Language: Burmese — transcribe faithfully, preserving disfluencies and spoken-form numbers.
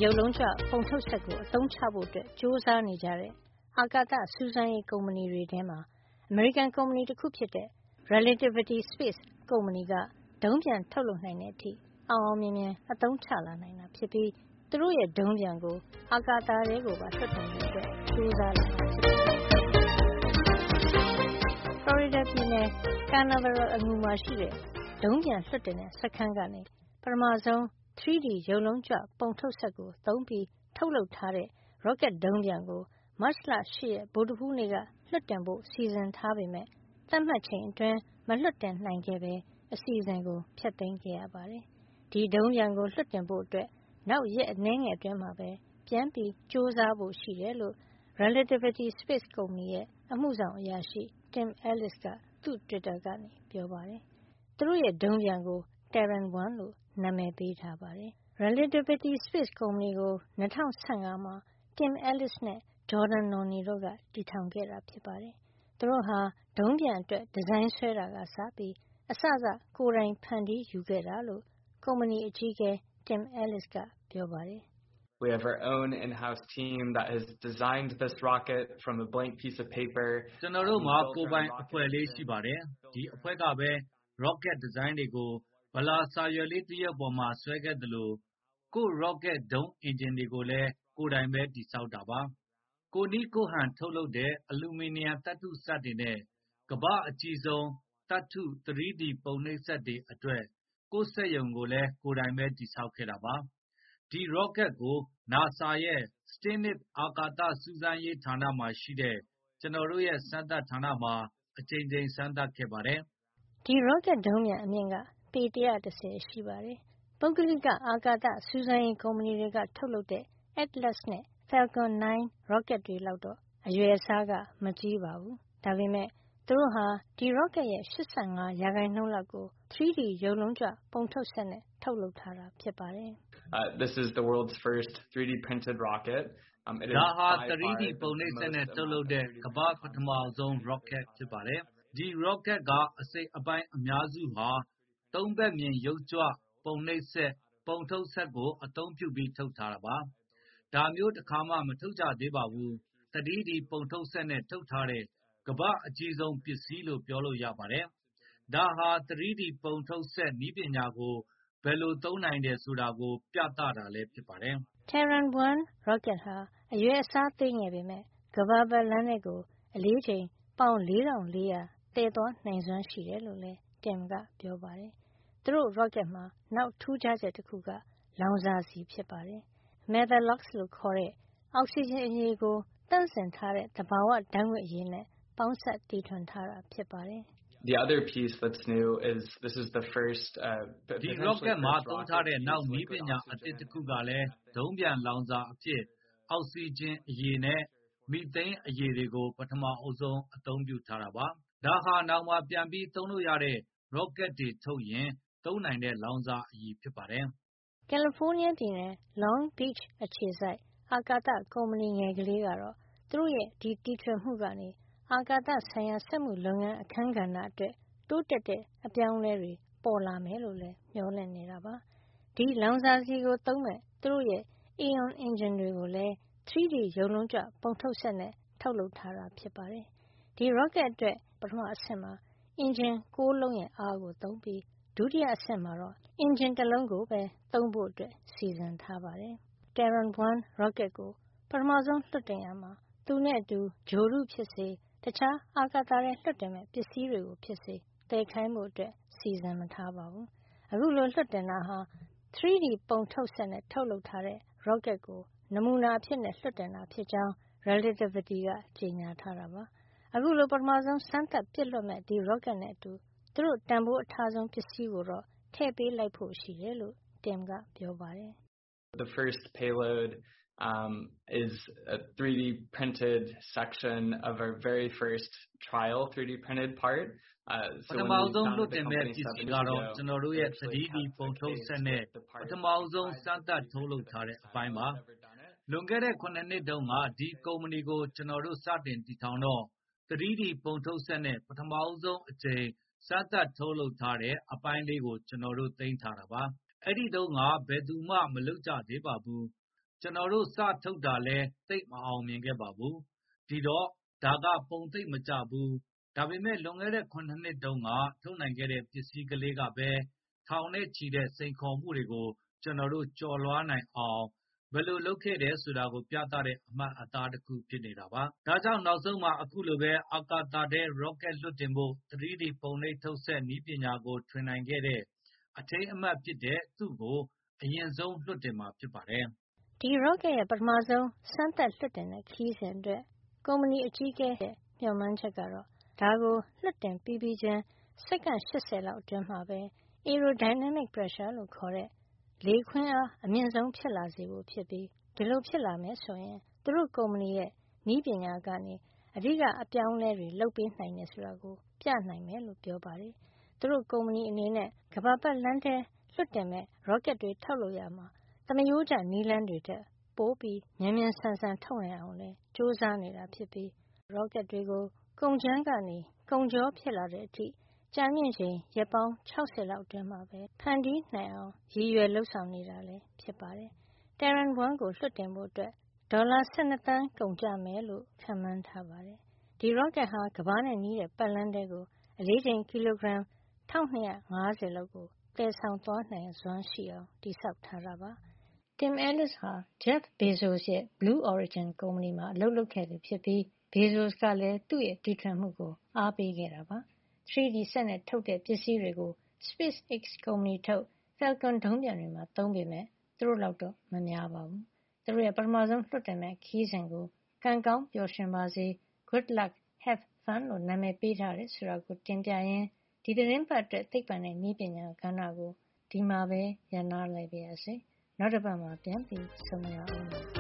ရုပ်လုံးကြွပုံထုတ်စက်ကိုအသုံးချဖို့ကြိုးစားနေကြတဲ့အာကာသစူးစမ်းရေးကုမ္ပဏီတွေထဲမှာအမေရိကန်ကုမ္ပဏီတစ်ခုဖြစ်တဲ့ Relativity Space ကုမ္ပဏီကဒုံးပျံထုတ်လုပ်နိုင်တဲ့အထိအောင်အောင်မြင်မြင်အသုံးချလာနိုင်တာဖြစ်ပြီးသူတို့ရဲ့ဒုံးပျံကိုအာကာသထဲကိုပါလွှတ်တင်ဖို့အတွက်ကြိုးစားလာတာဖြစ်ပါတယ်။ Florida ပြည်နယ် Canaveral အငူမှာရှိတဲ့ဒုံးပျံလွှတ်တင်တဲ့စခန်းကနေပထမဆုံး three D ရုပ်လုံးကြွပုံထုတ်စက်ကိုသုံးပြီးထုတ်လုပ်ထားတဲ့ rocket ဒုံးပျံကိုမတ်လ ၈ ရက်ဗုဒ္ဓဟူးနေ့ကလွှတ်တင်ဖို့စီစဉ်ထားပေမယ့်သတ်မှတ်ချိန်အတွင်းမလွှတ်တင်နိုင်ခဲ့ပဲအစီအစဉ်ကိုဖျက်သိမ်းခဲ့ရပါတယ်။ဒီဒုံးပျံကိုလွှတ်တင်ဖို့အတွက်နောက်ရက်အနည်းငယ်အတွင်းမှာပဲပြန်ပြီးကြိုးစားဖို့ရှိတယ်လို့ Relativity Space ကုမ္ပဏီရဲ့အမှုဆောင်အရာရှိ Tim Ellis ကသူ့ Twitter ကနေပြောပါတယ်။သူတို့ရဲ့ဒုံးပျံကို Terran one လို့နာမည်ပေးထားပါတယ်။ Relativity Space ကုမ္ပဏီကို၂၀၁၅မှာ Tim Ellis နဲ့ Jordan Noney တို့ကတည်ထောင်ခဲ့တာဖြစ်ပါတယ်။သူတို့ဟာဒုံးပျံအတွက်ဒီဇိုင်းဆွဲတာကစပြီးအစစကိုယ်တိုင်ဖန်တီးယူခဲ့တာလို့ကုမ္ပဏီအကြီးအကဲ Tim Ellis ကပြောပါတယ်။ We have our own in-house team that has designed this rocket from a blank piece of paper. ကျွန်တော်တို့မှာကိုယ်ပိုင်အဖွဲ့လေးရှိပါတယ်။ဒီအဖွဲ့ကပဲ rocket design တွေကိုဗလာစာရွက်လေးတစ်ရွက်ပေါ်မှာဆွဲခဲ့သလိုကို rocket ဒုံး engine တွေကိုလည်းကိုယ်တိုင်ပဲတည်ဆောက်တာပါ။ကိုနီးကိုဟန်ထုတ်လုပ်တဲ့အလူမီနီယံသတ္တုစက်တွေနဲ့ကမ္ဘာအကြီးဆုံးသတ္တု three D ပုံနှိပ်စက်တွေအတွက်ကိုစက်ရုံကိုလည်းကိုယ်တိုင်ပဲတည်ဆောက်ခဲ့တာပါ။ဒီ rocket ကို NASA ရဲ့ Stennis အာကာသစူးစမ်းရေးဌာနမှာရှိတဲ့ကျွန်တော်တို့ရဲ့စမ်းသပ်ဌာနမှာအကြိမ်ကြိမ်စမ်းသပ်ခဲ့ပါတယ်။ဒီ rocket ဒုံးပျံအမြင့်ကပေ one hundred ten ရှိပါတယ်။ပုဂ္ဂလိကအာကာသစူးစမ်းရေးကုမ္ပဏီတွေကထုတ်လုပ်တဲ့ Atlas နဲ့ Falcon nine ရော့ကက်တွေလောက်တော့အရွယ်အစားကမကြီးပါဘူး။ဒါပေမဲ့သူတို့ဟာဒီ rocket ရဲ့eighty-fiveရာခိုင်နှုန်းလောက်ကို three D ရုပ်လုံးကြွပုံထုတ်စက်နဲ့ထုတ်လုပ်ထားတာဖြစ်ပါတယ်။ This is the world's first three D printed rocket. Um, it is ဒါဟာ three D ပုံနှိပ်စက်နဲ့ထုတ်လုပ်တဲ့ကမ္ဘာပထမဆုံး rocket ဖြစ်ပါတယ်။ဒီ rocket ကအစိတ်အပိုင်းအများစုဟာသုံးဘက်မြင်ရုပ်ကြွပုံနှိပ်စက်ပုံထုတ်စက်ကိုအသုံးပြုပြီးထုတ်ထားတာပါ။ဒါမျိုးတစ်ခါမှမထုတ်ကြသေးပါဘူး။ three D ပုံထုတ်စက်နဲ့ထုတ်ထားတဲ့ကမ္ဘာအကြီးဆုံးပစ္စည်းလို့ပြောလို့ရပါတယ်။ဒါဟာ three D ပုံထုတ်စက်နည်းပညာကိုဘယ်လိုသုံးနိုင်တယ်ဆိုတာကိုပြသတာလည်းဖြစ်ပါတယ်။ Terran one ရော့ကက်ဟာအရွယ်အစားသေးငယ်ပေမဲ့ကမ္ဘာပတ်လမ်းထဲကိုအလေးချိန်ပေါင်four thousand four hundredသယ်သွားနိုင်စွမ်းရှိတယ်လို့လည်း Tim ကပြောပါတယ်။သူတို့ rocket မှာနောက်ထူးခြားချက်တစ်ခုကလောင်စာဆီဖြစ်ပါတယ်။ Methalox လို့ခေါ်တဲ့အောက်ဆီဂျင်အရည်ကိုသန့်စင်ထားတဲ့သဘာဝဓာတ်ငွေ့အရည်နဲ့ပေါင်းစပ်တီထွင်ထားတာဖြစ်ပါတယ်။ The other piece that's new is this is the first uh ဒီ rocket မှာသုံးထားတဲ့နောက်နည်းပညာအသစ်တစ်ခုကလည်းဒုံးပျံလောင်စာအဖြစ်အောက်ဆီဂျင်အရည်နဲ့မီသိန်းအရည်တွေကိုပထမအဆုံးအသုံးပြုထားတာပါ။ဒါဟာနောက်မှာပြန်ပြီးသုံးလို့ရတဲ့ rocket တွေထုတ်ရင်သုံးနိုင်တဲ့လောင်စာအရည်ဖြစ်ပါတယ်။ California ပြည်နယ် Long Beach အခြေစိုက်အာကာသကုမ္ပဏီငယ်ကလေးကတော့သူတို့ရဲ့ဒီတီထွင်မှုကနေအာကာသဆိုင်ရာစက်မှုလုပ်ငန်းအခန်းကဏ္ဍအတွက်တိုးတက်တဲ့အပြောင်းအလဲတွေပေါ်လာမယ်လို့လည်းမျှော်လင့်နေတာပါ။ဒီလောင်စာဆီကိုသုံးမဲ့သူတို့ရဲ့ Aeon engine တွေကိုလည်း three D ရုပ်လုံးကြွပုံထုတ်စက်နဲ့ထုတ်လုပ်ထားတာဖြစ်ပါတယ်။ဒီ rocket အတွက်ပထမအဆင့်မှာ အင်ဂျင် nine လုံးရဲ့အားကိုသုံးပြီးဒုတိယအဆင့်မှာတော့အင်ဂျင်တစ်လုံးကိုပဲသုံးဖို့စီစဉ်ထားပါတယ်။ Terran one ရော့ကက်ကိုပထမဆုံးလွှတ်တင်ရာမှာသူနဲ့အတူဂြိုဟ်တုဖြစ်စေတခြားအာကာသထဲလွှတ်တင်မဲ့ပစ္စည်းတွေကိုဖြစ်စေသယ်ခိုင်းဖို့စီစဉ်မထားပါဘူး။အခုလိုလွှတ်တင်တာဟာ three D ပုံထုတ်စက်နဲ့ထုတ်လုပ်ထားတဲ့ rocket ကိုနမူနာအဖြစ်လွှတ်တင်တာဖြစ်ကြောင်း Relativity ကကြေညာထားတာပါ။အခုလိုပထမဆုံးစမ်းသပ်ပစ်လွှတ်မဲ့ဒီ rocket နဲ့အတူသူတို့တန်ဖိုးအထားဆုံးပစ္စည်းကိုတော့ထည့်ပေးလိုက်ဖို့ရှိတယ်လို့ Tim ကပြောပါတယ်။ The first payload um, is a three D printed section of our very first trial three D printed part. ပထမဆုံးလွှတ်တင်မဲ့ပစ္စည်းကတော့ကျွန်တော်တို့ရဲ့ three D ပုံထုတ်စက်နဲ့ပထမဆုံးစမ်းသပ်ထုတ်လုပ်ထားတဲ့အပိုင်းပါ။လွန်ခဲ့တဲ့sevenနှစ်တုန်းကဒီကုမ္ပဏီကိုကျွန်တော်တို့စတင်တည်ထောင်တော့ three D ပုံထုတ်စက်နဲ့ပထမဆုံးအကြိမ်စမ်းသပ်ထုတ်လုပ်ထားတဲ့အပိုင်းလေးကိုကျွန်တော်တို့သိမ်းထားတာပါ။အဲ့ဒီတုန်းကဘယ်သူမှမလုပ်ကြသေးပါဘူးကျွန်တော်တို့စထုတ်တာလဲသိပ်မအောင်မြင်ခဲ့ပါဘူးဒီတော့ဒါကပုံသိပ်မကျဘူးဒါပေမဲ့လွန်ခဲ့တဲ့ခုနှစ်နှစ်တုန်းကထုတ်နိုင်ခဲ့တဲ့ပစ္စည်းကလေးကပဲထောင်နဲ့ချီတဲ့စိန်ခေါ်မှုတွေကိုကျွန်တော်တို့ကျော်လွှားနိုင်အောင်ဘယ်လိုလုပ်ခဲ့တယ်ဆိုတာကိုပြသတဲ့အမှတ်အသားတစ်ခုဖြစ်နေတာပါဒါကြောင့်နောက်ဆုံးမှာအခုလိုပဲအာကာသထဲ rocket လွှတ်တင်ဖို့ three D ပုံနှိပ်ထုတ်ဆက်နည်းပညာကိုထွင်နိုင်ခဲ့တဲ့အထိမ်းအမှတ်ဖြစ်တဲ့သူ့ကိုအရင်ဆုံးလွှတ်တင်မှာဖြစ်ပါတယ်ဒီ rocket ရဲ့ပထမဆုံးစမ်းသပ်လွှတ်တင်တဲ့ခရီးစဉ်အတွက်ကုမ္ပဏီအကြီးအကဲရဲ့မျှော်မှန်းချက်ကတော့ဒါကိုလွှတ်တင်ပြီးပြီးချင်းစက္ကန့်၈၀လောက်အတွင်းမှာပဲ aerodynamic pressure လို့ခေါ်တဲ့လေခွင်းအားအမြင့်ဆုံးဖြစ်လာစေဖို့ဖြစ်ပြီးဒီလိုဖြစ်လာမယ်ဆိုရင်သူတို့ကုမ္ပဏီရဲ့နည်းပညာကနေအဓိကအပြောင်းအလဲတွေလုပ်ပေးနိုင်တယ်ဆိုတာကိုပြနိုင်မယ်လို့ပြောပါတယ်သူတို့ကုမ္ပဏီအနေနဲ့ကမ္ဘာပတ်လမ်းထဲလွှတ်တင်မဲ့ rocket တွေထုတ်လို့ရမှာသမရိုးကျနည်းလမ်းတွေထက်ပိုပြီးမြန်မြန်ဆန်ဆန်ထုတ်နိုင်အောင်လဲစူးစမ်းနေတာဖြစ်ပြီး rocket တွေကိုကုန်ကြမ်းကနေကုန်ကြောဖြစ်လာတဲ့အထိကြာမြင့်ချိန်ရက်ပေါင်း၆၀လောက်အတွင်းမှာပဲဖန်တီးနိုင်အောင်ရည်ရွယ်လုပ်ဆောင်နေတာလည်းဖြစ်ပါတယ်။ Terran one ကိုလွှတ်တင်ဖို့အတွက်ဒေါ်လာ၁၂သန်းကုန်ကျမယ်လို့ခန့်မှန်းထားပါတယ်။ဒီ rocket ဟာကမ္ဘာနဲ့နီးတဲ့ပတ်လမ်းထဲကိုအလေးချိန်ကီလိုဂရမ်၁၂၅၀လောက်ကိုသယ်ဆောင်သွားနိုင်စွမ်းရှိအောင်တည်ဆောက်ထားတာပါ။ Tim Ellis ဟာ Jeff Bezos ရဲ့ Blue Origin ကုမ္ပဏီမှာအလုပ်လုပ်ခဲ့သူဖြစ်ပြီး Bezos ကလည်းသူ့ရဲ့တီထွင်မှုကိုအားပေးခဲ့တာပါ။ three D စက်နဲ့ထုတ်တဲ့ပစ္စည်းတွေကို SpaceX ကုမ္ပဏီထုတ် Falcon ဒုံးပျံတွေမှာသုံးပေမယ့်သူတို့လောက်တော့မများပါဘူး။သူတို့ရဲ့ပထမဆုံးလွှတ်တင်မဲ့ခရီးစဉ်ကိုကံကောင်းပျော်ရွှင်ပါစေ Good luck have fun လို့နာမည်ပေးထားတယ်ဆိုတာကိုတင်ပြရင်းဒီသတင်းပတ်အတွက်သိပ္ပံနဲ့နည်းပညာကဏ္ဍကိုဒီမှာပဲရပ်နားလိုက်ပါရစေ။နောက်တစ်ပတ်မှာပြန်ပြီးဆုံကြအောင်